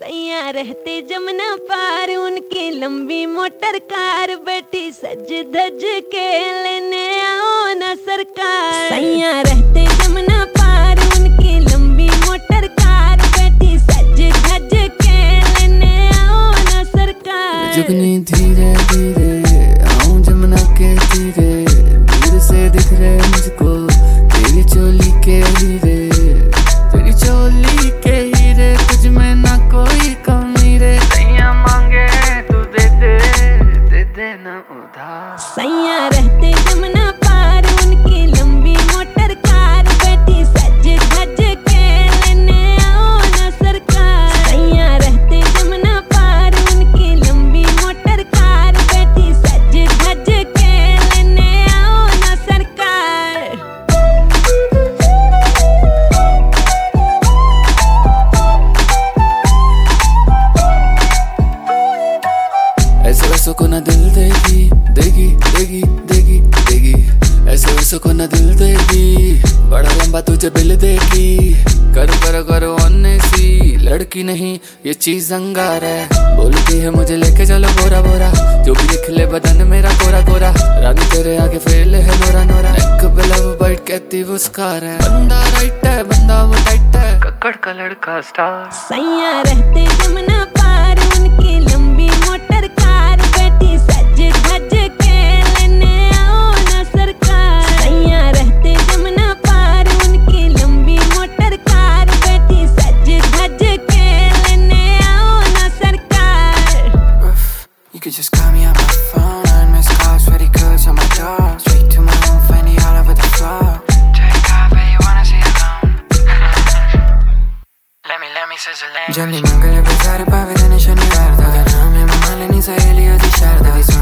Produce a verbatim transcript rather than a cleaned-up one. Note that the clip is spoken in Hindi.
सैया रहते जमुना पार, उनकी लंबी मोटर कार, बैठी सज धज के लेने आओ ना सरकार। सैया रहते जमुना पार, उनकी लंबी मोटर कार, बैठी सज धज के लेने आओ ना सरकार। जुगनी धीरे धीरे आऊं जमुना के तीरे, दूर से दिख रहे मुझको तेरी चोली के हीरे, तेरी चोली के हीरे, तुझ में ना कोई कमी रे। सैया मांगे तू दे दे, दे दे ना उधार। सैया रहते जमुना पार, उनकी लंबी मोटर कार, बैठी सज धज के लेने आओ ना सरकार। सैया रहते जमुना पार, उनकी लंबी मोटर कार, बैठी सज धज के लेने आओ ना सरकार। ऐसे वैसों को ना दिल देगी, देगी देगी देगी देगी, ऐसे वैसों को ना दिल देगी, बड़ा लंबा तुझे बिल देगी। करो करो करो अन्य सी लड़की नहीं ये चीज अंगार है, बोलती है मुझे लेके चलो बोरा बोरा, जो भी लिख ले बदन मेरा कोरा कोरा, रानी तेरे आगे फेल है नोरा नोरा। नेक पे लव बाइट कहती वो स्कार है, बंदा राइट है बंदा वो टाइट है, कक्कड़ का लड़का स्टार। सैया रहते जमुना पार, उनकी लंबी मोटर कार, बैठी सज धज के लेने आओ ना सरकार। सैया रहते जमुना पार, उनकी लंबी मोटर कार, बैठी सज धज के लेने आओ ना सरकार। You could just call me on my phone, I miss calls, pretty goods on my door, straight to my room, Fendi all over the floor. Take off, but you wanna see it alone. Let me, let me sizzle it. Gianni Mangala pesare pa vedere shanivar, da name Mamalini Saheli adi sharda.